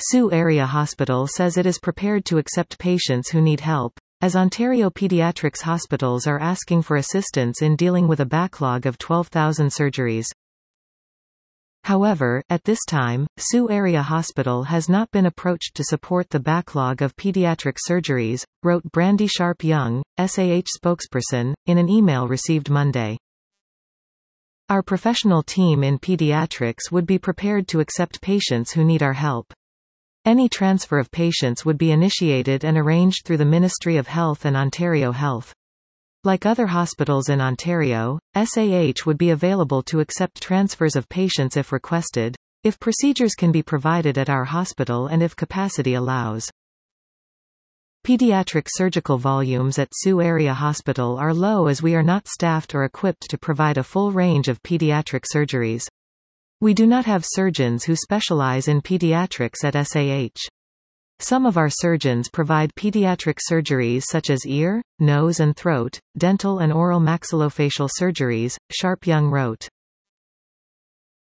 Soo Area Hospital says it is prepared to accept patients who need help, as Ontario Pediatrics hospitals are asking for assistance in dealing with a backlog of 12,000 surgeries. However, at this time, Soo Area Hospital has not been approached to support the backlog of pediatric surgeries, wrote Brandy Sharp-Young, SAH spokesperson, in an email received Monday. Our professional team in pediatrics would be prepared to accept patients who need our help. Any transfer of patients would be initiated and arranged through the Ministry of Health and Ontario Health. Like other hospitals in Ontario, SAH would be available to accept transfers of patients if requested, if procedures can be provided at our hospital and if capacity allows. Pediatric surgical volumes at Soo Area Hospital are low as we are not staffed or equipped to provide a full range of pediatric surgeries. We do not have surgeons who specialize in pediatrics at SAH. Some of our surgeons provide pediatric surgeries such as ear, nose and throat, dental and oral maxillofacial surgeries, Sharp-Young wrote.